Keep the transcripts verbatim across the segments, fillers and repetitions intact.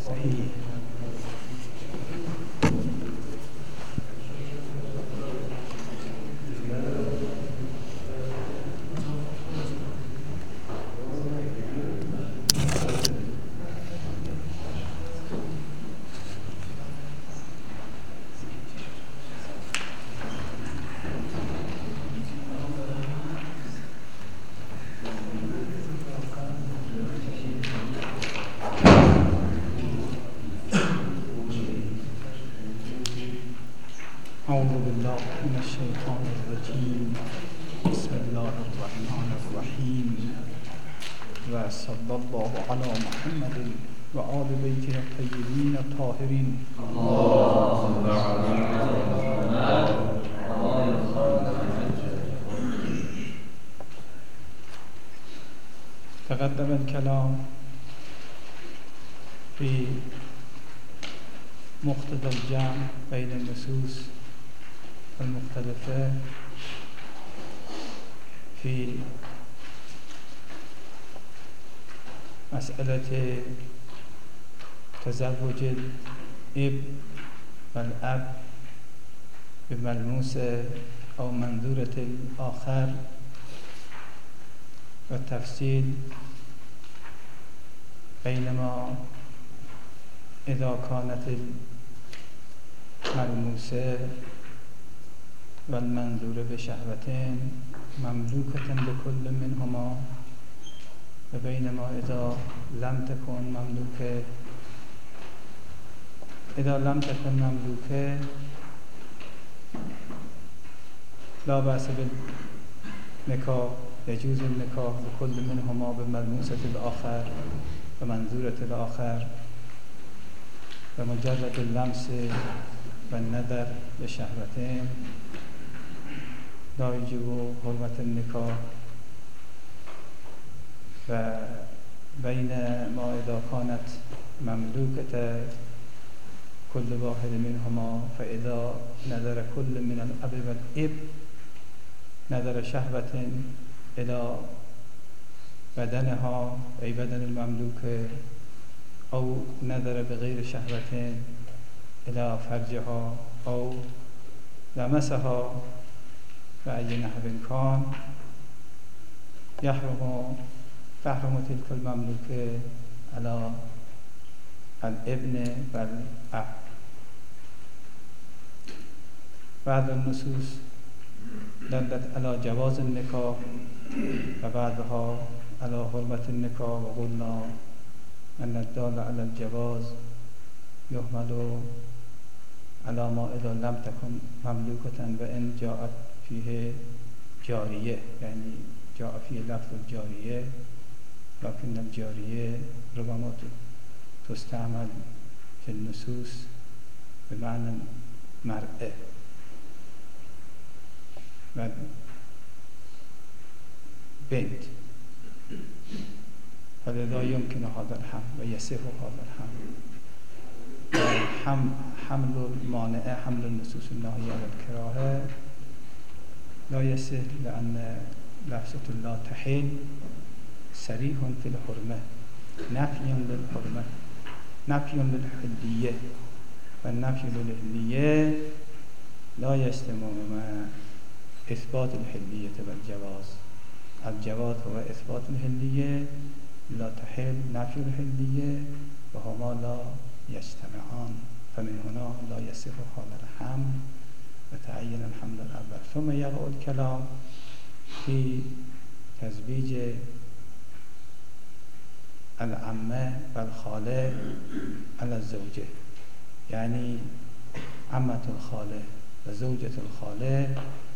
صحیح. اعوذ بالله من الشیطان الرجیم. بسم الله الرحمن الرحیم. و صلی الله علی محمد و آل بیته الطیبین الطاهرین. تقدم الكلام في مقتضى الجمع بين النصوص المختلفة في مسألة تزوج الابن والأب بملموسة أو منظورة الآخر والتفصيل بينما إذا كانت الملموسة والمنظور بشهوتين مملوكة لكل منهما وبينما إذا لم تكن مملوكة إذا لم تكن مملوكة لا بأس بالنكاح، يجوز النكاح بكل منهما بملموسة الآخر ومنظورة الآخر ومجرد اللمس والنظر بشهوتين لا يجب حرمة النكاح. وبينما إذا كانت مملوكة كل واحد منهما فإذا نظر كل من الأب والابن نظر شهوة إلى بدنها أي بدن المملوكة أو نظر بغير شهوة إلى فرجها أو لمسها بأي نحو كان يحرم تحرم تلك المملوكة على الابن والأب. بعض النصوص دلت على جواز النكاح وبعضها على حرمة النكاح وقلنا أن الدال على الجواز يحمل على ما إذا لم تكن مملوكة وإن جاءت فيه جارية، يعني جاء فيه لفظ الجارية لكن الجارية ربما تستعمل في النصوص بمعنى مرأة بنت، فلذا يمكن هذا الحمل ويصح هذا الحمل. حمل المانع حمل النصوص الناهية على الكراهة لا يصح لأن لفظة لا تحل صريح في الحرمة نفي للحرمة نفي للحلية، والنفي للحلية لا يستلزم مع إثبات الحلية والجواز. الجواز هو إثبات الحلية، لا تحل نفي الحلية وهما لا يجتمعان، فمن هنا لا يصح هذا الحمل وتعين الحمل الأول. ثم يقع الكلام في تزويج العمة والخالة على الزوجة، يعني عمة الخالة وزوجة الخالة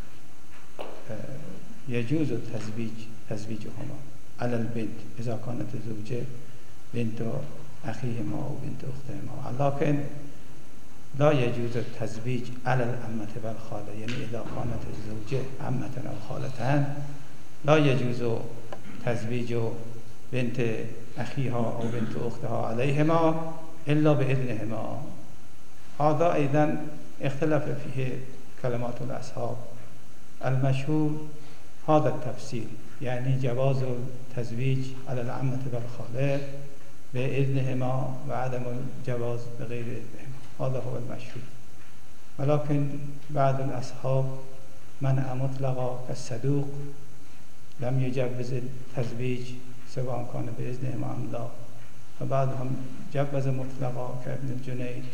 يجوز التزويج تزويجهما على البنت إذا كانت الزوجة بنت أخيهما أو بنت أختهما، لكن لا يجوز التزويج على العمة والخالة، يعني إذا كانت الزوجة عمة أو خالة لا يجوز تزويج بنت أخيها أو بنت أختها عليهما إلا بإذنهما. هذا أيضا اختلف فيه كلمات الأصحاب. المشهور هذا التفسير، يعني جواز التزويج على العمة والخالة به اذنهما و عدم الجواز به غیر اذنهما. هذا هو المشهور. ولكن بعض الاصحاب منع مطلقا كالصدوق لم يجوز التزویج سواء كان بإذنهما أم لا، وبعضهم جوز مطلقا كابن الجنيد.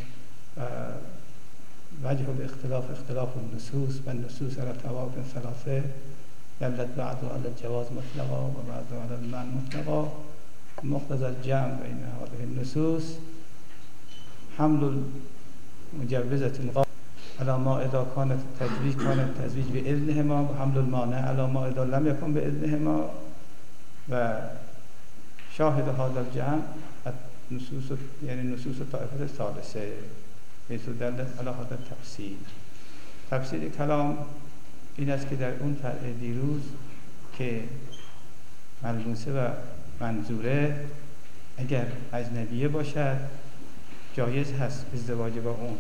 وجه الاختلاف اختلاف النصوص والنصوص على طوائف ثلاثة، دلت بعضها على الجواز مطلقا وبعضها على المنع مطلقا. مقتضى الجمع بين هذه النصوص حمل مجوزة على ما إذا كانت التزويج كان التزويج بإذنهما، وحمل المانع على ما إذا لم يكن بإذنهما. و شاهد هذا الجمع النصوص يعني نصوص الطائفة الثالثة حيث دلت على هذا التفسير. تفسیر کلام این است که در اون فرع دیروز که ملموسه و منظوره اگر اجنبیه باشد جایز هست ازدواج با اون،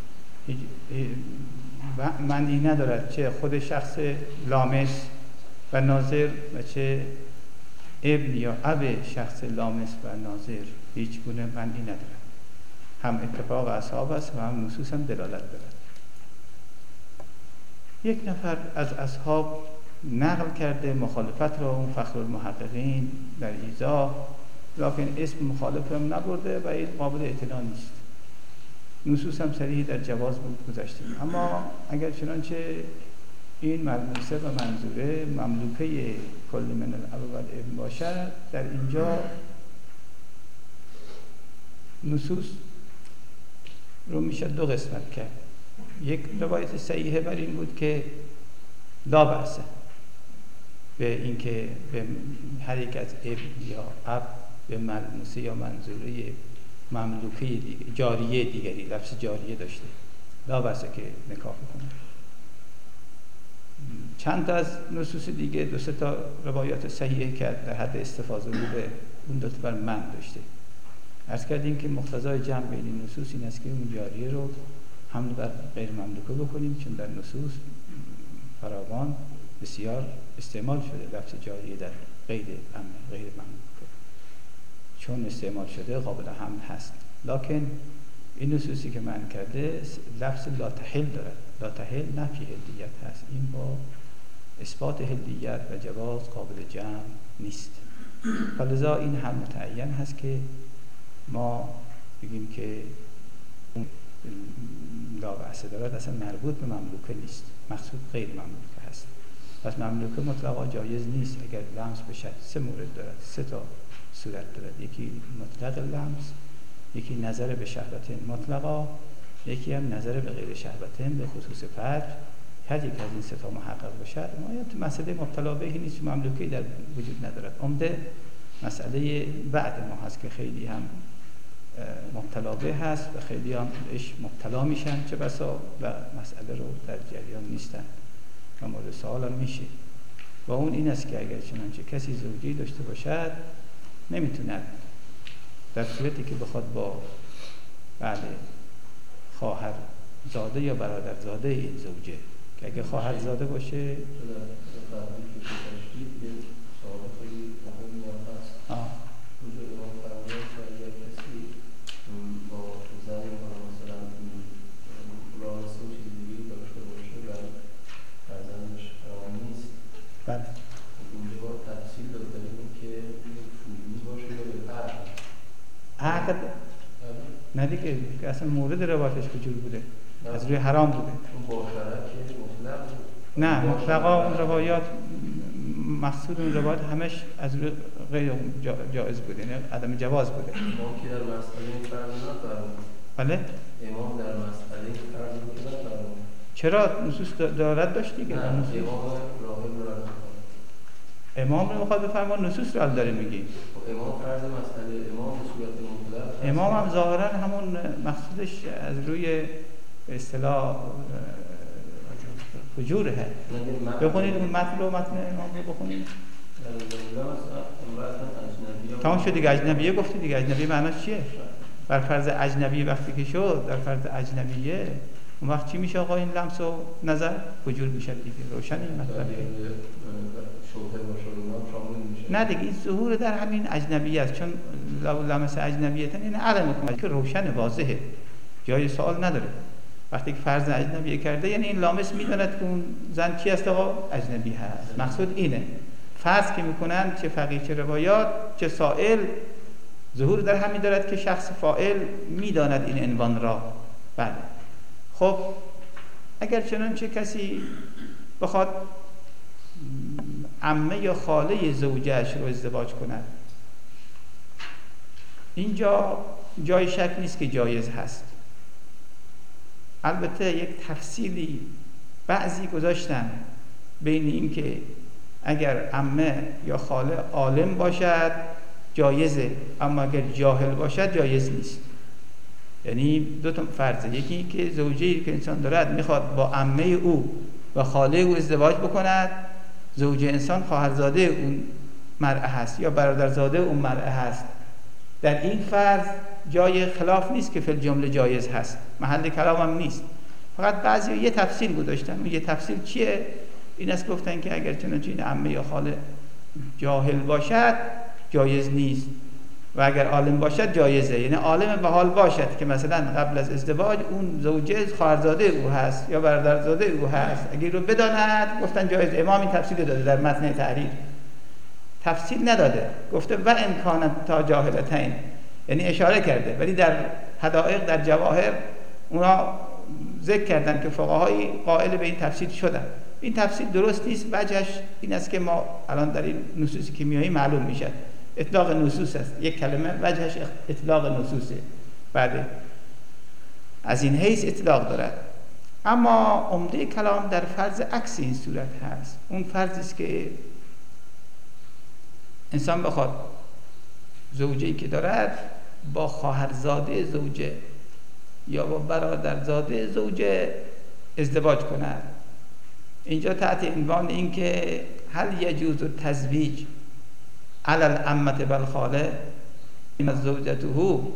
معنی ندارد چه خود شخص لامس و ناظر و چه ابن یا اب شخص لامس و ناظر، هیچ گونه معنی ندارد. هم اتفاق اصحاب است و هم نصوص هم دلالت دارد. یک نفر از اصحاب نقل کرده مخالفت را، اون فخر المحققین در ایضاح، لکن اسم مخالف هم نبرده و این قابل اعتنا نیست. نصوص هم صریح در جواز بود گذاشتیم. اما اگر چنانچه این ملموسه و منظوره مملوکه کل من الاب و الابن باشد، در اینجا نصوص رو میشه دو قسمت کرد. یک روایت صحیحه بر این بود که لا بأسه به اینکه به هر یک از ابن یا اب به ملموسه یا منظوره مملوکه دیگه جاریه دیگری، لفظ جاریه داشته، لا بأسه که نکاح کنه. چند تا از نصوص دیگه دو سه تا روایات صحیحه کرد در حد استفاضه بوده، اون دو تا بر من داشته. عرض کردیم که مقتضای جمع بین نصوص این است که اون جاریه رو حمل بر غیر مملوکه بکنیم، چون در نصوص فراوان بسیار استعمال شده لفظ جاریه در غیر غیر مملوکه، چون استعمال شده قابل حمل هست. لکن این نصوصی که من کرده لفظ لا تحل دارد. لا تحل نفی هلیت هست، این با اثبات هلیت و جواز قابل جمع نیست. فلذا این هم متعین هست که ما بگیم که لا بأس دارد، اصلا مربوط به مملوکه نیست، مقصود غیر مملوکه هست. پس مملوکه مطلقا جایز نیست اگر لمس بشد. سه مورد دارد، سه تا صورت دارد. یکی مطلق لمس، یکی نظر به شهوت مطلقا، یکی هم نظر به غیر شهوت به خصوص فرج. هر یک از این سه تا محقق بشد ما مسئله مبتلا بهی نیست، مملوکه در وجود ندارد. عمده مسئله بعد ما هست که خیلی هم مبتلا به هست و خیلی هم اش مبتلا میشن، چه بسا و مسئله رو در جریان نیستن و مورد سوال هم میشه. و اون این است که اگر چنانچه کسی زوجی داشته باشد نمیتوند در صورتی که بخواد با بله خواهر زاده یا برادر زاده این زوجه، که اگه خواهر زاده باشه آه بله. اینجا تفصیل داده داریم که فولی باشه یا به عقد. عقد نه دیگه، که اصلا مورد روایتش کجور بوده؟ از روی حرام بوده. اون با شرک مطلق بود. نه مطلقا اون روایات مقصود اون روایات همش از روی غیر جایز بوده، یعنی عدم جواز بوده. امام که در مسئله این فرض نفرمود. بله؟ امام در مسئله این فرض نفرمود. چرا نصوص دارد داشت دیگه؟ نه امام راهب دارد. امام رو بخواد بفرما نصوص رو داره میگی. امام فرض مسئله امام به صورت مطلق. امام هم ظاهرا همون مقصودش از روی به اصطلاح فجوره. بخونید اون متن رو متن امام رو بخونید. تمام شد دیگه. اجنبیه گفتی دیگه. اجنبیه معناش چیه؟ بر فرض اجنبیه وقتی که شد در فرض اجنبیه اون وقت چی میشه آقا؟ این لمس و نظر فجور میشه دیگه. روشن این مطلبه. نه دیگه این ظهور در همین اجنبیه است، چون لو لمس اجنبیتن این علم میکنه که روشن واضحه، جای سوال نداره. وقتی که فرض اجنبی کرده یعنی این لامس میداند که اون زن کی است آقا؟ اجنبی هست. مقصود اینه. فرض که میکنن چه فقیه چه روایات چه سائل ظهور در همین دارد که شخص فاعل میداند این عنوان را. بله خب اگر چنانچه کسی بخواد عمه یا خاله زوجهش رو ازدواج کند، اینجا جای شک نیست که جایز هست. البته یک تفصیلی بعضی گذاشتن بین این که اگر عمه یا خاله عالم باشد جایزه، اما اگر جاهل باشد جایز نیست. یعنی دو تا فرضه، یکی که زوجه‌ای که انسان دارد میخواد با عمه او و خاله او ازدواج بکند، زوج انسان خواهرزاده اون مرأه هست یا برادرزاده اون مرأه هست، در این فرض جای خلاف نیست که فی الجمله جایز هست، محل کلام هم نیست. فقط بعضی یه تفصیل گذاشتن. اون یه تفصیل چیه؟ این است گفتن که اگر چنانچه این عمه یا خاله جاهل باشد جایز نیست و اگر عالم باشد جایزه. یعنی عالم به حال باشد که مثلا قبل از ازدواج اون زوجه خواهرزاده او هست یا برادرزاده او هست، اگر رو بداند گفتن جایز. امام این تفصیل داده در متن تحریر، تفصیل نداده، گفته و امکان تا جاهلتین، یعنی اشاره کرده، ولی در حدائق در جواهر اونا ذکر کردن که فقهای قائل به این تفصیل شدن. این تفصیل درست نیست. وجهش این است که ما الان در این نصوص کیمیایی معلوم میشد اطلاق نصوص است، یک کلمه وجهش اطلاق نصوصه، بعد از این حیث اطلاق دارد. اما عمده کلام در فرض عکس این صورت هست. اون فرضی است که انسان بخواد زوجه‌ای که دارد با خواهرزاده زوجه یا با برادرزاده زوجه ازدواج کند. اینجا تحت عنوان این که هل یجوز التزویج علی العمه والخاله این از زوجته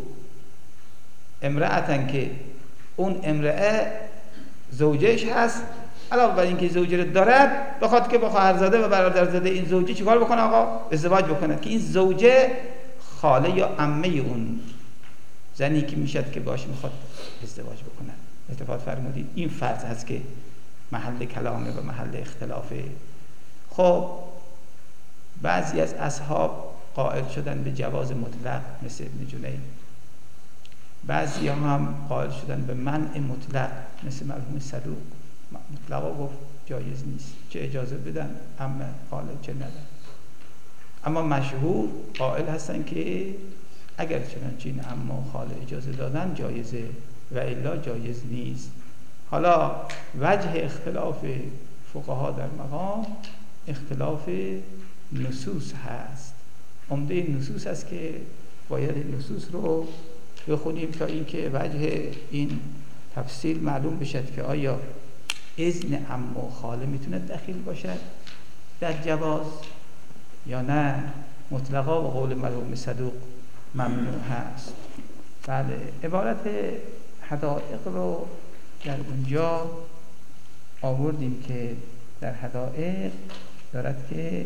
امرأتن که اون امرأه زوجش هست، علاوه بر اینکه زوجه رو دارد بخواد که با خواهرزاده و برادرزاده این زوجه چیکار بکنه آقا؟ ازدواج بکنه، که این زوجه خاله یا عمه اون زنی که میشد که باش میخواد ازدواج بکنه. التفات فرمودید این فرض هست که محل کلامه و محل اختلافه. خب بعضی از اصحاب قائل شدن به جواز مطلق مثل ابن جنید، بعضی هم قائل شدن به منع مطلق مثل مرحوم صدوق. مطلقا گفت جایز نیست، چه اجازه بدن عمه خاله چه ندن. اما مشهور قائل هستن که اگر چنانچه این عمه و خاله اجازه دادن جایزه و الا جایز نیست. حالا وجه اختلاف فقها در مقام اختلاف نصوص هست. عمده نصوص هست که باید نصوص رو بخونیم تا اینکه وجه این تفصیل معلوم بشد که آیا اذن عمه و خاله میتونه دخیل باشد در جواز یا نه مطلقا و قول مرحوم صدوق ممنوع هست. بله عبارت حدائق رو در اونجا آوردیم که در حدائق دارد که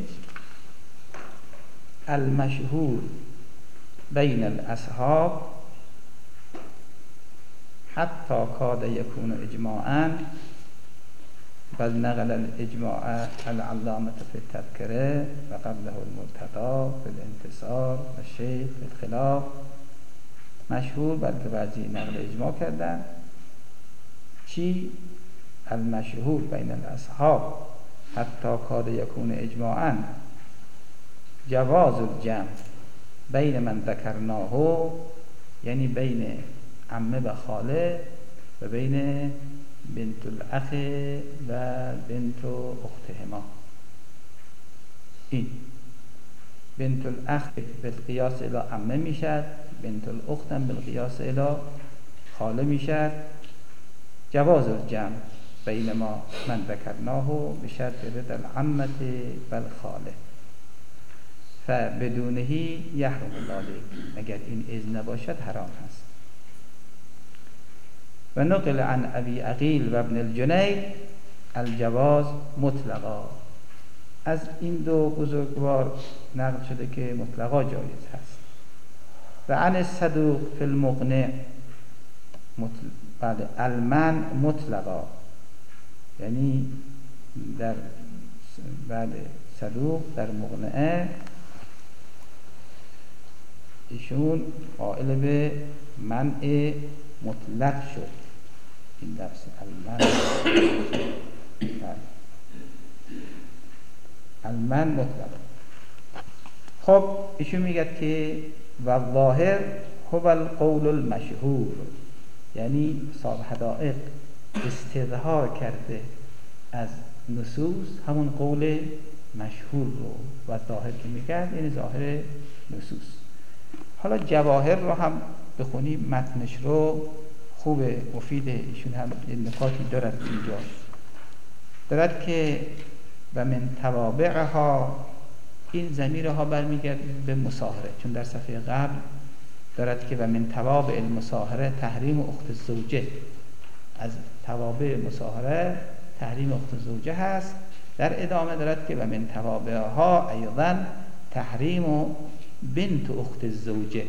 المشهور بین الاصحاب حتی کاد یکون اجماعا بل نقل الاجماع العلامة في التذکره و قبله المرتضی في الانتصار و شیخ في الخلاف. مشهور بلکه بعضی نقل اجماع کردن. چی؟ المشهور بین الاصحاب حتی کاد یکون اجماعا جواز الجمع بین من ذکرناه، یعنی بین عمه و خاله و بین بنت الاخ و بنت اختهما. این بنت الاخ بالقیاس الی عمه میشد، بنت الاخت هم بالقیاس الی خاله میشد. جواز الجمع بین ما من ذکرناه بشرط رضا العمه والخاله فبدونه یحرم ذلک، اگر این اذن نباشد حرام هست. و نقل عن ابی عقیل و ابن الجنید الجواز مطلقا. از این دو بزرگوار نقل شده که مطلقا جایز هست. و عن صدوق فی المقنع مطل... بله المن مطلقا، یعنی در بله صدوق در مقنعه ایشون قائل به منع مطلق شد. این لفظ المن المن مطلق. خب ایشون میگه که و ظاهر هو القول المشهور، یعنی صاحب حدائق استظهار کرده از نصوص همون قول مشهور رو، و ظاهر که میگه یعنی ظاهر نصوص. حالا جواهر رو هم بخونیم، متنش رو خوبه مفیده، ایشون هم نکاتی دارد اینجا دارد که و من توابعها، این ضمیرها برمیگرده به مصاهره، چون در صفحه قبل دارد که و من توابع المصاهره تحریم اخت الزوجه، از توابع مصاهره تحریم اخت الزوجه هست. در ادامه دارد که و من توابعها ایضا تحریم بنت اخت الزوجه.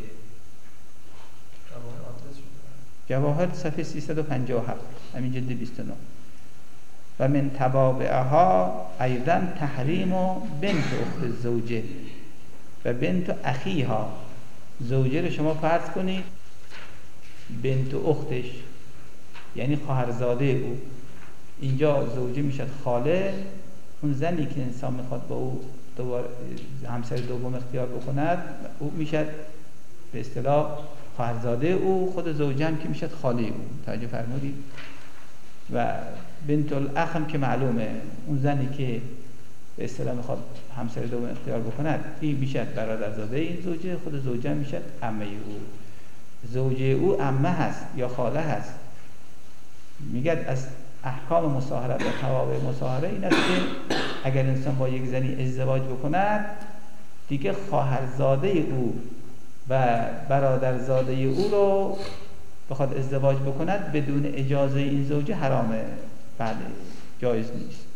جواهر صفحه سیصد و پنجاه و هفت همین جلد بیست و نه. و من توابعها ایضا تحریم بنت اخت الزوجه و بنت اخیها. زوجه رو شما فرض کنید بنت اختش یعنی خواهرزاده او، اینجا زوجه میشد خاله، اون زنی که انسان میخواد با او دوباره همسر دوم اختیار بکند او میشد به اصطلاح خواهرزاده او، خود زوجه هم که میشد خاله او. توجه فرمودید؟ و بنت الاخ هم که معلومه اون زنی که به اصطلاح میخواد همسر دوم اختیار بکند این میشد برادرزاده این زوجه، خود زوجه هم میشد عمه او. زوجه او عمه هست یا خاله هست. میگه از احکام مصاهرت و توابع مصاهره این است که اگر انسان با یک زنی ازدواج بکند دیگه خواهرزاده او و برادرزاده او رو بخواد ازدواج بکند بدون اجازه این زوجه حرامه، بله جایز نیست.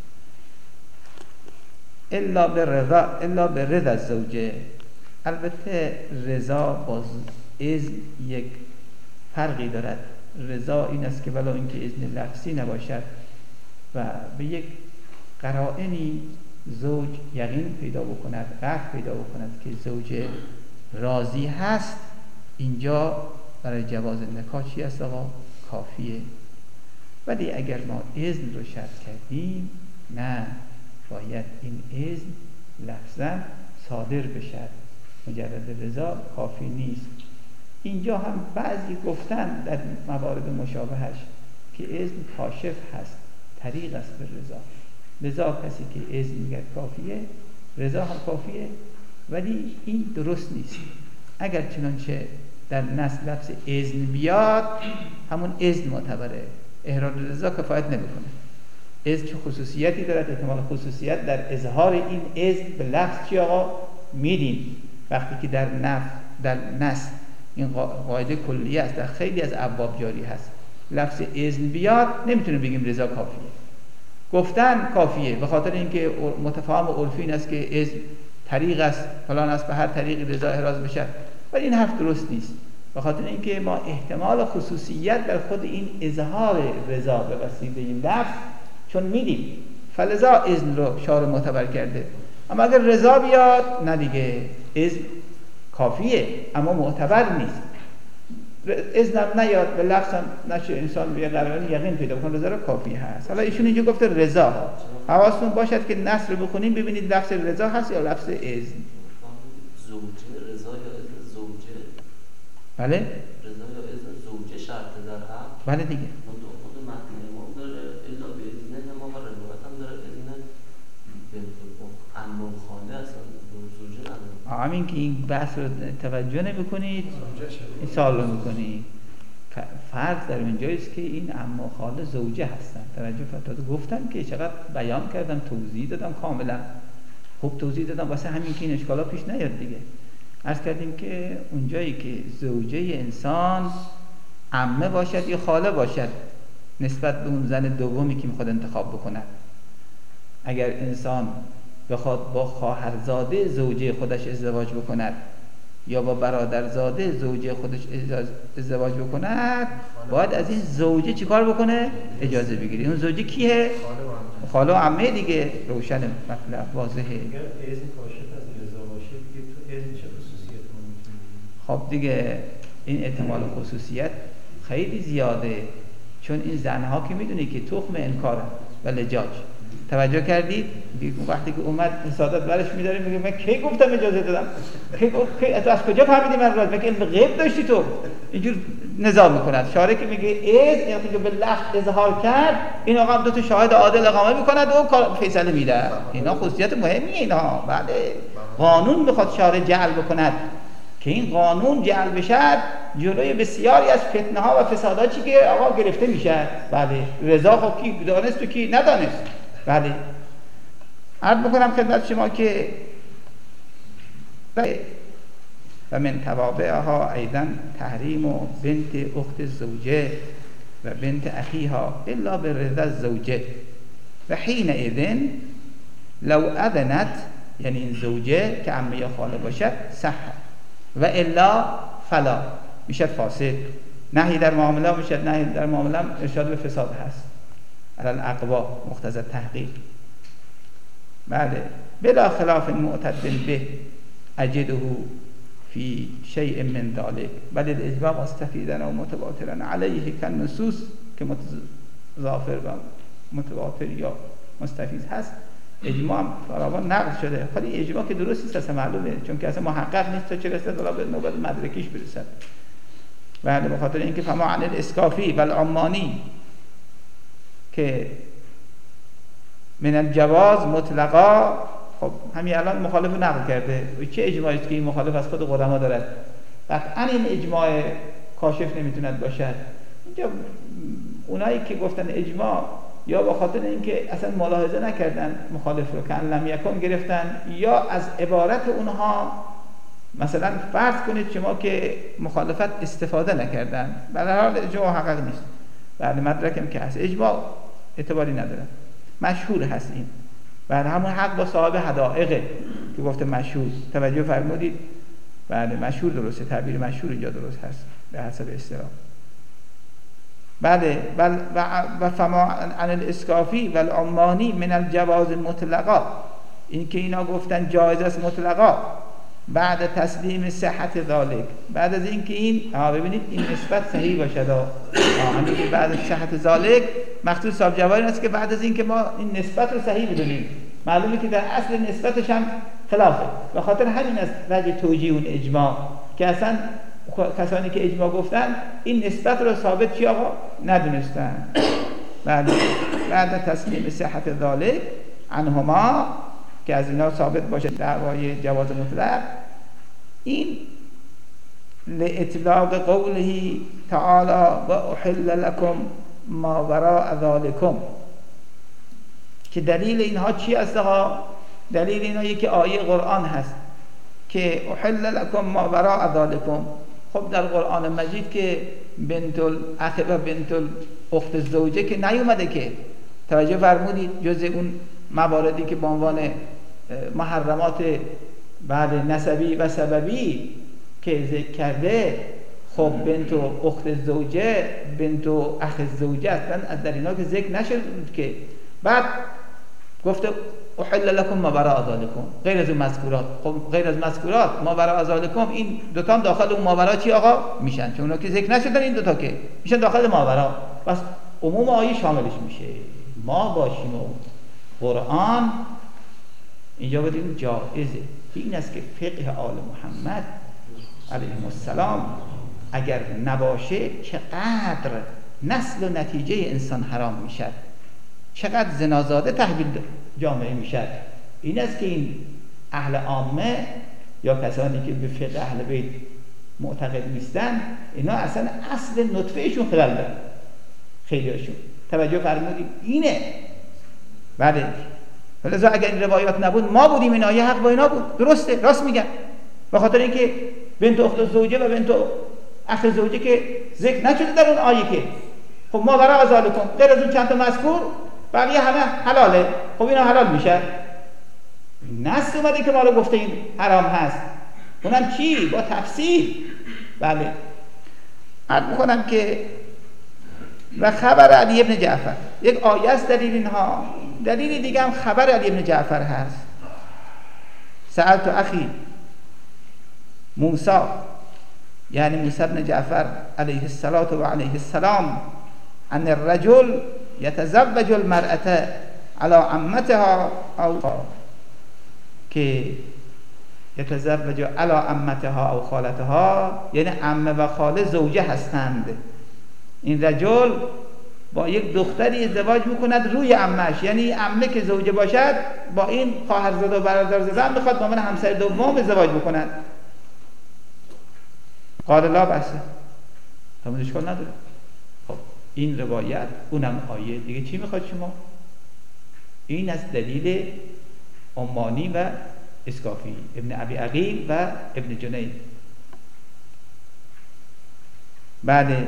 الا برضا الا برضا الزوجه. البته رضا با اذن یک فرقی دارد. رضا این است که ولو اینکه اذن لفظی نباشد و به یک قرائنی زوج یقین پیدا بکند، قطع پیدا بکند که زوج راضی هست، اینجا برای جواز نکاح چی است آقا؟ کافیه. ولی اگر ما اذن رو شرط کردیم نه، باید این اذن لفظا صادر بشد، مجرد رضا کافی نیست. اینجا هم بعضی گفتن در موارد مشابهش که اذن کاشف هست، طریق است به رضا. رضا کسی که اذن میگه کافیه، رضا هم کافیه، ولی این درست نیست. اگر چنانچه در نص لفظ اذن بیاد همون اذن معتبره، احرار رضا کفایت نمیکنه. اذن چه خصوصیتی دارد؟ احتمال خصوصیت در اظهار این اذن به لفظ چی آقا؟ میدین. وقتی که در نف در نص این قاعده کلیه است، در خیلی از ابواب جاری هست، لفظ اذن بیاد نمیتونه بگیم رضا کافیه. گفتن کافیه به خاطر اینکه متفاهم و عرفی این است که اذن طریق است فلان است، به هر طریق رضا احراز بشه، ولی این حرف درست نیست. به خاطر اینکه ما احتمال خصوصیت در خود این اظهار رضا به وسیله این لفظ چون میدیم، فلذا اذن رو شارع معتبر کرده. اما اگر رضا بیاد نه دیگه، اذن کافیه اما معتبر نیست. اذنم نیاد به لفظم نشه انسان به قرائن یقین پیدا بکنه، رضا رو کافی هست. حالا ایشون اینجا گفته رضا، حواستون باشد که نص رو بخونیم ببینید لفظ رضا هست یا لفظ اذن. زوجه رضا یا اذن زوجه؟ بله رضا یا اذن زوجه شرط در حق؟ بله دیگه. خود متن امام داره الا به اذن ما و روایت هم داره اذن عمو خاله اصلا زوجه نداره. همین که این بحث رو توجه نمی‌کنید این سوال رو می‌کنید. فرض در اینجاست که این عمو خاله زوجه هستن. توجه فرمودید. گفتم که چقدر بیان کردم، توضیح دادم کاملا. خوب توضیح دادم واسه همین که این اشکالا پیش نیاد دیگه. عرض کردیم که اونجایی که زوجه انسان عمه باشد یا خاله باشد نسبت به اون زن دومی که میخواد انتخاب بکنه، اگر انسان بخواد با خواهرزاده زوجه خودش ازدواج بکند یا با برادرزاده زوجه خودش ازدواج بکند، باید از این زوجه چیکار بکنه؟ اجازه بگیری. اون زوجه کیه؟ خاله و عمه دیگه. روشن مطلب واضحه. اگر اذن کاشف از رضا باشه دیگه تو اذن چه خصوصیت می‌تونه؟ خب دیگه این احتمال خصوصیت خیلی زیاده، چون این زنها که میدونی که تخم انکارن و لجاج. توجه کردید؟ وقتی که اومد حسادت برش می‌داره میگه من کی گفتم اجازه دادم؟ کی گفت کی از کجا فهمیدی من راز؟ مگه علم غیب داشتی تو؟ اینجور نظام میکند. شارع که میگه اذن یعنی که به لفظ اظهار کرد، این آقا هم دو تا شاهد عادل اقامه میکند و کار فیصله میده. اینا خصوصیت مهمیه اینا. بله. قانون میخواد شارع جعل بکند که این قانون جعل بشه جلوی بسیاری از فتنه ها و فساداتی که آقا گرفته میشه. بله. رضا خب کی دانست و کی ندانست. بله. عرض بکنم خدمت شما که و من توابعها ایضا تحریم و بنت اخت زوجه و بنت اخیها الا برضا الزوجه و حین اذن لو اذنت، یعنی این زوجه که عمه یا خاله باشد صح و الا فلا، میشد فاسد. نهی در معامله میشد نهی در معامله ارشاد به فساد هست. علل اقوا مقتضی تحقیق. بله. بلا خلاف معتد به اجده فی شیء من ذلك بل الاجماع مستفیدن و متواترن علیه كالنصوص که متضافر و متواتر یا مستفید هست. اجماع فراوان نقل شده. خالی اجماع که درست نیست اصلا معلومه، چون که اصلا محقق نیست تا چه رسد ولی به نوبت مدرکیش برسد. بله. به خاطر اینکه فما عن الاسکافی و العمانی که من الجواز مطلقا، خب همین الان مخالف نقل کرده. چه اجماعی است که این مخالف از خود قدما دارد؟ قطعا این اجماع کاشف نمیتوند باشد. اینجا اونایی که گفتن اجماع یا به خاطر اینکه اصلا ملاحظه نکردن مخالف رو که ان لم یکن گرفتن، یا از عبارت اونها مثلا فرض کنید شما که مخالفت استفاده نکردن. به هر حال اجماع حقیقی نیست. بله. مدرکم که هست. اجماع اعتباری نداره. مشهور هست این. بله. همون حق با صاحب حدائقه که گفته مشهور. توجه فرمودید؟ بله. مشهور درسته. تعبیر مشهور اینجا درست هست به حسب اصطلاح. بله. بل و فما عن الاسکافی و العمانی من الجواز مطلقا، این که اینا گفتن جایز است مطلقا بعد تسلیم صحت ذالک، بعد از اینکه این ها ببینید این نسبت صحیح باشد. ها همین که بعد از صحت ذالک مخصوص صاحب جواهر است که بعد از اینکه ما این نسبت رو صحیح بدونیم. معلومه که در اصل نسبتش هم خلافه. به خاطر همین است وجه توجیه اون اجماع که اصلا کسانی که اجماع گفتن این نسبت رو ثابت چی آقا ندونستن. بعد بعد تسلیم صحت ذالک عنهما که از اینا ثابت باشه دعوای جواز مطلق، این لاطلاق قوله تعالی و احل لكم ما وراء ذلكم، که دلیل اینها چی است آقا؟ دلیل اینها یکی آیه قرآن هست که احل لكم ما وراء ذلكم. خب در قرآن مجید که بنت الاخ و بنت الاخت الزوجه که نیومده که. توجه فرمودید؟ جز اون مواردی که به عنوان محرمات بعد نسبی و سببی که ذکر کرده، خب بنت و اخت الزوجه، بنت و اخ الزوجه اصلا از در اینا که ذکر نشد که. بعد گفته احل لكم ما وراء ذلكم، غیر از مذکورات. خب غیر از مذکورات ما وراء ذلكم این دو تا داخل اون ما وراء چی آقا میشن؟ چون اونا که ذکر نشدن این دو تا که میشن داخل ما وراء. پس عموم آیه شاملش میشه. ما باشیم و قرآن اینجا بدیم جائزه. این است که فقه آل محمد علیه السلام اگر نباشه چقدر نسل و نتیجه انسان حرام میشد، چقدر زنازاده تحویل جامعه میشد. این است که این اهل عامه یا کسانی که به فقه اهل بیت معتقد نیستن، اینا اصلا اصل نطفهشون خلل دارن. خیلیشون توجه فرمودید اینه. بله. ولذا اگر این روایات نبود ما بودیم، این آیه حق با اینا بود. درسته، راست میگن. به خاطر اینکه بنت اخت زوجه و بنت اخ زوجه که ذکر نشده در اون آیه که خب ما برای ازالکم غیر از اون چند تا مذکور بقیه همه حلاله. خب اینا حلال میشه. نص اومده که ما رو گفته این حرام هست. اونم چی؟ با تفصیل. بله عرض میکنم که و خبر علی ابن جعفر یک آیه است دلیل اینها. دلیل دیگه هم خبر علی ابن جعفر هست. سألت اخی موسی، یعنی موسی بن جعفر علیه الصلاة و علیه السلام، ان الرجل یتزوج المرأة على عمتها او که یتزوج علی عمتها او خالتها، یعنی عمه و خاله زوجه هستند. این رجل با یک دختری ازدواج میکند روی عمهش، یعنی عمه که زوجه باشد با این خواهرزاده و برادرزاده هم میخواد با من همسر دوم ازدواج بکند. قال لا بأس، همون اشکال نداره. خب این روایت اونم آیه دیگه، چی میخواد شما؟ این از دلیل عمانی و اسکافی، ابن ابی عقیل و ابن جنید. بعد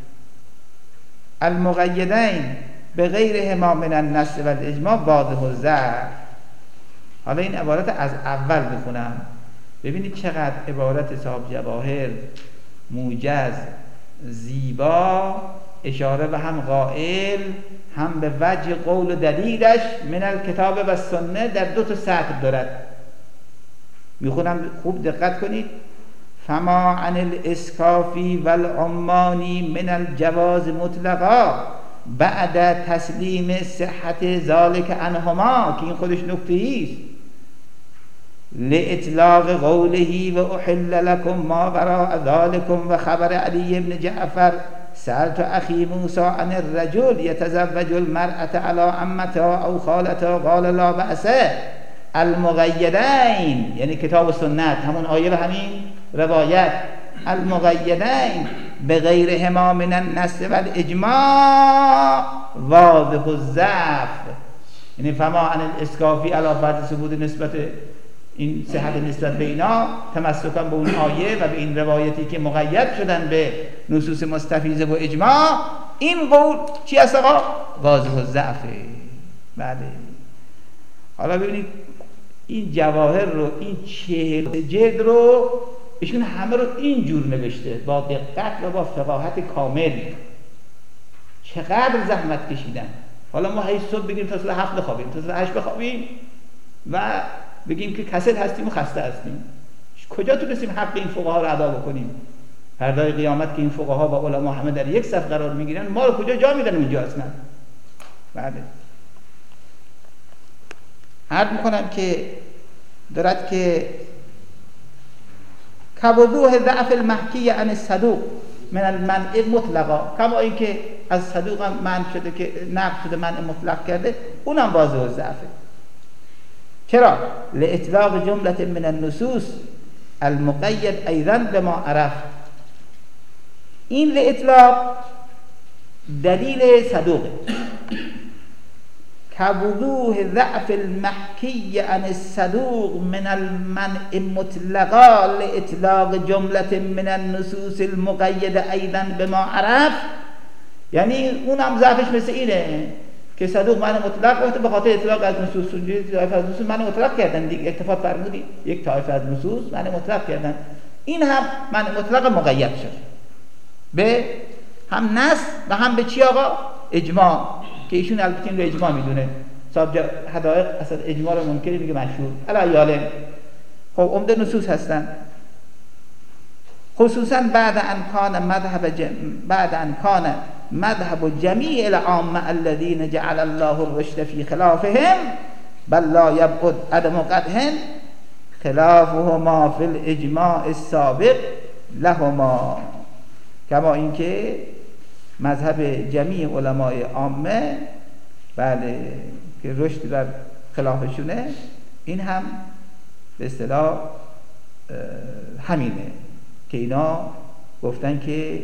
المقیدین به غیرهما من النص و الاجماع واضح الضعف. حالا این عبارت از اول بخونم، ببینید چقدر عبارت صاحب جواهر موجز، زیبا، اشاره و هم قائل هم به وجه قول و دلیلش من الکتاب و سنه در دو تا سطر دارد. میخونم خوب دقت کنید. فما عن الاسکافی والعمانی من الجواز مطلقا بعد تسلیم صحت ذالک عنهما، که این خودش نکته‌ای است، لاطلاق قوله و احل لكم ما وراء ذلكم و خبر علی بن جعفر سألت اخی موسی عن الرجل یتزوج المرأة على عمتها او خالتها قال لا بأس. المقیدین یعنی کتاب و سنت، همون آیه و همین روایت. المقیدین به غیرهما من النص و الاجماع واضح الضعف، یعنی فما عن الاسکافی علی فرض ثبوت نسبت این صحت نسبت به اینا تمسکا به اون آیه و به این روایتی که مقید شدن به نصوص مستفیضه و اجماع، این قول چی است آقا؟ واضح الضعفه. بله حالا ببینید این جواهر رو، این چهل جلد رو ایشون همه رو اینجور نوشته با دقت و با فقاهت کامل. چقدر زحمت کشیدن. حالا ما هی صبح بگیم تا ساعت هفت بخوابیم، تا ساعت هشت بخوابیم و بگیم که کسل هستیم و خسته هستیم. کجا تونستیم حق این فقها رو ادا بکنیم؟ فردای قیامت که این فقها و علما همه در یک صف قرار میگیرن، ما رو کجا جا میدن اونجا اصلا؟ بله عرض میکنم که دارد که کبوضوح ضعف المحکی عن الصدوق من المنع مطلقا، کما این که از صدوق هم منع شده که نقل شده منع مطلق کرده، اونم واضح الضعفه. چرا؟ لاطلاق جمله من النصوص المقید ایضا بما عرف. این لاطلاق دلیل صدوقه. كوضوح ضعف المحكي عن الصدوق من المنع مطلقا لإطلاق جملة من النصوص المقيدة أيضا بما عرف. یعنی اونم ضعفش مثل اینه که صدوق معنی مطلق گفته به خاطر اطلاق از نصوص، طایفه از نصوص معنی مطلق کردن دیگه، اکتفا فرمودی یک طایفه از نصوص معنی مطلق کردن، این هم معنی مطلق مقید شد به هم نص و هم به چی آقا؟ اجماع، که ایشون البته این رو اجماع میدونه. صاحب حدائق اصلا اجماع رو منکری میگه مشهور علی یالم. خب عمده نصوص هستن، خصوصا بعد ان کان مذهب جم... بعد ان کان مذهب جمیع العامه الذين جعل الله الرشد في خلافهم بل لا يبعد عدم قدح خلافهما في الاجماع السابق لهما. کما اینکه مذهب جمیع علمای عامه بله که رشد در خلافشونه، این هم به اصطلاح همینه که اینا گفتن که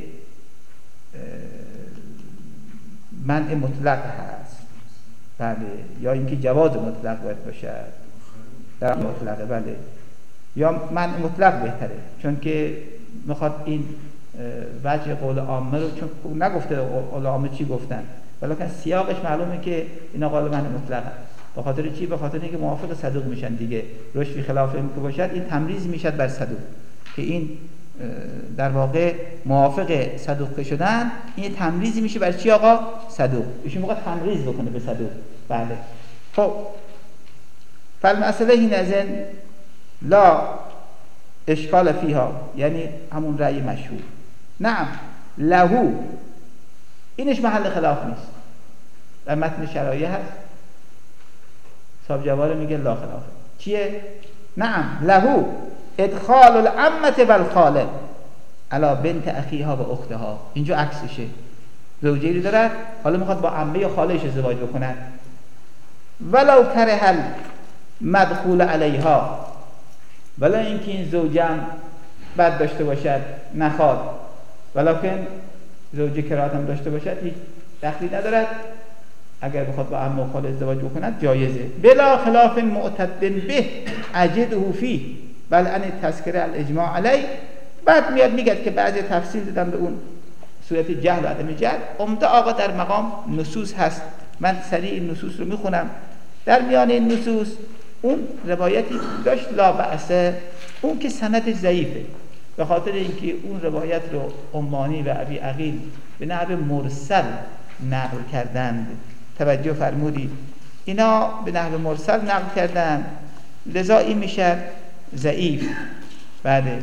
منع مطلق هست، بله، یا اینکه جواز مطلق باید باشد در مطلقه، بله، یا منع مطلق بهتره، چون که میخواد این وجه قول عامه رو، چون نگفته قول عامه چی گفتن، ولیکن سیاقش معلومه که اینا قول منع مطلق هست. به خاطر چی؟ به خاطر اینکه موافق صدوق میشن دیگه، رشد فی خلاف این که باشد این تمریز میشد بر صدوق. که این در واقع موافق صدوق شدن، این تمریزی میشه برای چی آقا؟ صدوق. ایشون موقع تمریز بکنه به صدوق. بله. خب فالمسئله این از این لا اشکال فیها، یعنی همون رأی مشهور. نعم لهو، اینش محل خلاف نیست، در متن شرایع هست. صاحب جوار میگه لا خلافه. چیه؟ نعم لهو ادخال العمه و الخاله علی بنت اخیها و اختها. اینجا عکسشه، زوجی رو دارد، حالا میخواد با عمه یا خالهش ازدواج بکنه. ولو کره المدخول علیها، ولی اینکه این زوجم بد داشته باشد نخواد، ولکن زوجی کراهت هم داشته باشد هیچ دخلی ندارد، اگر بخواد با عمه و خاله ازدواج بکند جایزه. بلا خلاف معتد به اجده فیه بل ان تذکر الاجماع علی. بعد میاد میگه که بعضی تفصیل دادم به اون صورت جهل و عدم جهل. عمده آقا در مقام نصوص هست، من سریع این نصوص رو میخونم. در میان این نصوص اون روایتی داشت لا بأسه، اون که سندش ضعیفه، به خاطر اینکه اون روایت رو عمانی و ابی عقیل به نحو مرسل نقل کردند. توجه فرمودید، اینا به نحو مرسل نقل کردند، لذا این میشه ضعیف. بله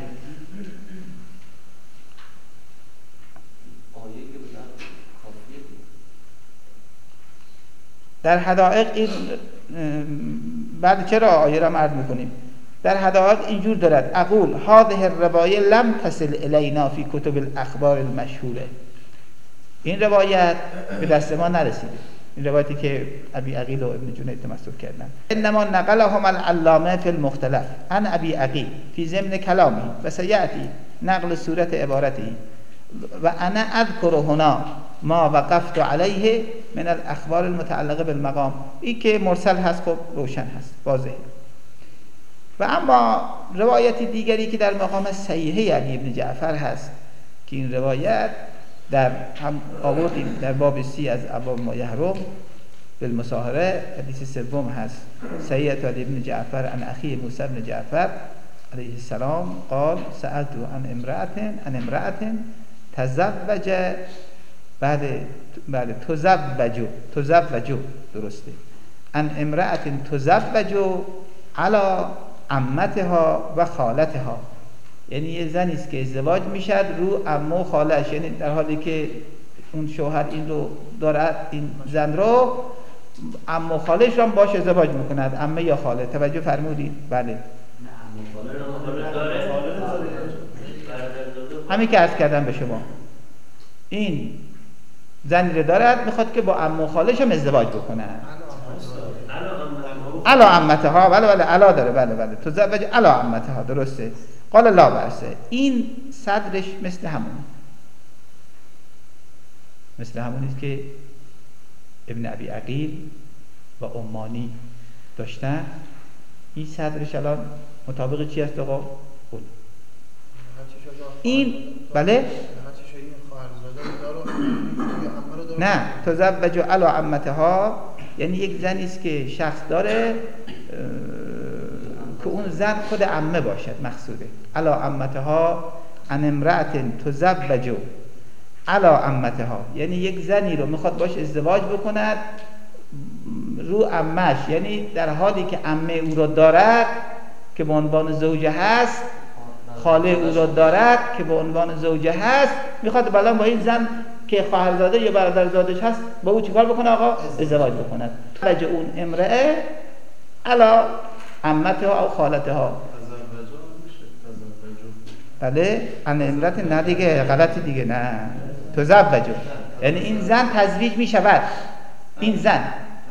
در حدائق این بعد چرا آیه را عرض میکنیم؟ در حدائق اینجور دارد اقول هذه الروایه لم تصل الینا فی کتب الاخبار المشهوره. این روایت به دست ما نرسیده، این روایتی که ابی عقیل و ابن جنید تمسک کردن. انما نقلهم العلامه فی المختلف عن ابی عقیل فی ضمن کلامی و سیأتی نقل صورت عبارته و انا اذکر هنا ما وقفت علیه من الاخبار المتعلقه بالمقام. این که مرسل هست خب روشن هست، واضحه. و اما روایتی دیگری که در مقام صحیحه علی ابن جعفر هست که این روایت در هم آوردیم در باب سی از ابواب ما یحرم بالمصاهره، حدیث سوم هست، صحیح علی ابن جعفر عن اخی موسی بن جعفر علیه السلام قال سألت عن امرأة عن امرأة تزوج بعد بعد تزوج تزوج درسته عن امرأة تزوج علی عمتها و خالتها، یعنی یه زنی است که ازدواج میشد رو عمه و خالش، یعنی در حالی که اون شوهر این رو دارد، این زن رو عمه و خالش رو باش ازدواج میکند، عمه یا خاله. توجه فرمودید؟ بله همین که عرض کردم به شما، این زنی رو دارد میخواد که با عمه و خالش هم ازدواج بکند. علا عمتها، بله بله علا داره، بله بله تزوج علا عمتها، درسته. قال لا بأسه. این صدرش مثل همون مثل همونی است که ابن ابی عقیل و عمانی داشتن. این صدرش الان مطابق چی است آقا؟ این بله نه تزوج علی عمتها یعنی یک زنی است که شخص داره که اون زن خود عمه باشد مقصوده. علی عمتها عن امرأة تزوج علی عمتها، یعنی یک زنی رو میخواد باش ازدواج بکند رو عمش، یعنی در حالی که عمه او رو دارد که به عنوان زوجه هست، خاله او رو دارد که به عنوان زوجه هست، میخواد بالا با این زن که خواهرزاده یا برادرزادش هست با او چیکار بکنه آقا؟ ازدواج بکند. تزوج اون امرأه علی عمتها او خالتها. بله ان امرأة نه دیگه، غلطی دیگه، نه تزوج یعنی این زن تزویج می شود، این زن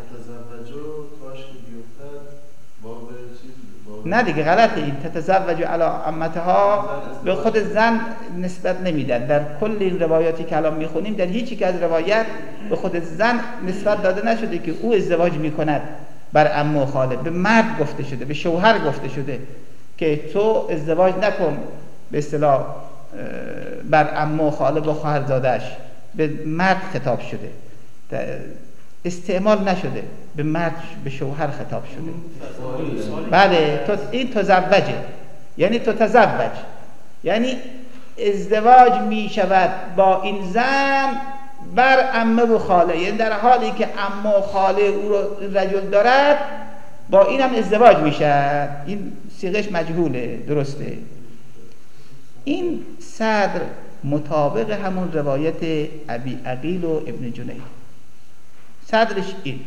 نه دیگه غلطه. این تتزوج علی عمتها به خود زن نسبت نمیدن. در کل این روایاتی که الان میخونیم در هیچ یک از روایات به خود زن نسبت داده نشده که او ازدواج میکند بر عمه و خاله. به مرد گفته شده، به شوهر گفته شده که تو ازدواج نکن به اصطلاح بر عمه و خاله با خواهرزادش. به مرد خطاب شده، استعمال نشده، به مرد به شوهر خطاب شده. بله تو این تزوجه یعنی تو تزوج یعنی ازدواج می شود با این زن بر عمه و خاله، یعنی در حالی که عمه و خاله او رو رجل دارد با این هم ازدواج می شود. این صیغش مجهوله، درسته. این صدر مطابق همون روایت ابی عقیل و ابن جنید، صدرش این.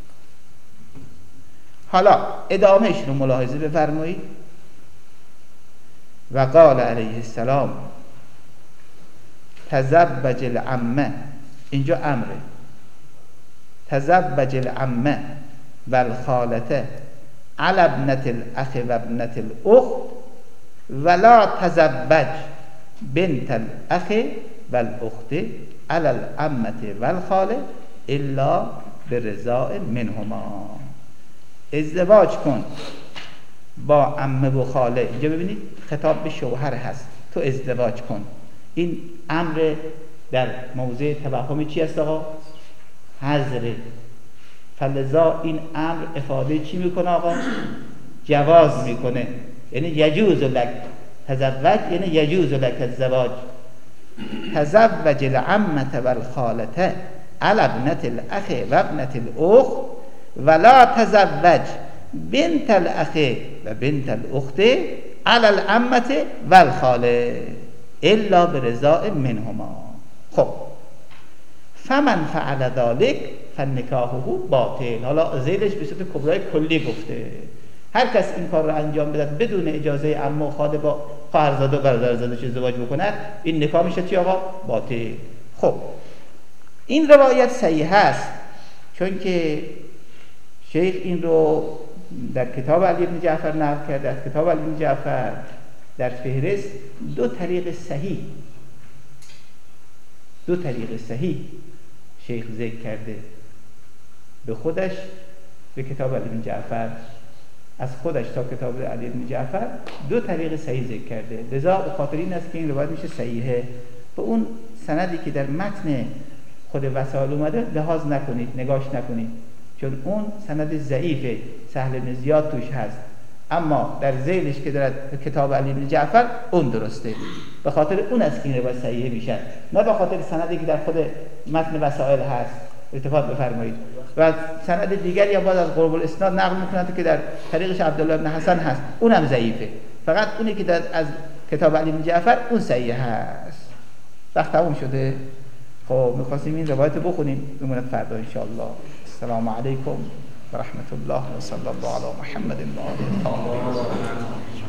حالا ادامهش رو ملاحظه بفرمایید. و قال علیه السلام تزوج العمه، اینجا امره، تزوج العمه و الخالته علی ابنة الاخ و ابنة الاخت ولا تزوج بنت الاخ و الاخت علی العمه و الخاله الا برضا منهما. ازدواج کن با عمه و خاله، اینجا ببینید خطاب به شوهر هست، تو ازدواج کن. این امر در موضع توهم چی است آقا؟ حظره. فلذا این امر افاده چی میکنه آقا؟ جواز میکنه، یعنی یجوز لک تزوج، یعنی یجوز لک الزواج. تزوج العمه و الخالته علی ابنة الاخ و ابنة الاخت ولا تزوج بنت الاخ و بنت الاخت علی العمه و الخاله الا برضا منهما. خب فمن فعل ذلك فنکاحه باطل. حالا زیلش به صورت کبرای کلی گفته هر کس این کار رو انجام بده بدون اجازه عمه و خاله با خواهرزاده و برادرزاده‌اش ازدواج بکنه، این نکاح میشه چی آقا؟ باطل. خب این روایت صحیح است، چون که شیخ این رو در کتاب علی بن جعفر نقل کرده. از کتاب علی بن جعفر در فهرست دو طریق صحیح دو طریق صحیح شیخ ذکر کرده، به خودش، به کتاب علی بن جعفر، از خودش تا کتاب علی بن جعفر دو طریق صحیح ذکر کرده. لذا به خاطر این است که این روایت میشه صحیحه. به اون سندی که در متن خود وسائل اومده لحاظ نکنید، نگاش نکنید، چون اون سند ضعیفه، سهل بن زیاد توش هست. اما در ذیلش که در کتاب علی بن جعفر اون درسته. به خاطر اون است که این روایت صحیحه میشه، نه به خاطر سندی که در خود متن وسائل هست. التفات بفرمایید. و سند دیگری هم باز از قرب الاسناد نقل میکنند که در طریقش عبدالله بن حسن هست، اونم ضعیفه. فقط اونی که در از کتاب علی بن جعفر اون صحیح هست. وقت تموم شده. خب می‌خواستیم این روایت رو بخونیم، بموند فردا ان شاء الله. السلام علیکم و رحمت الله و صلی الله علی محمد و آله الطاهرین.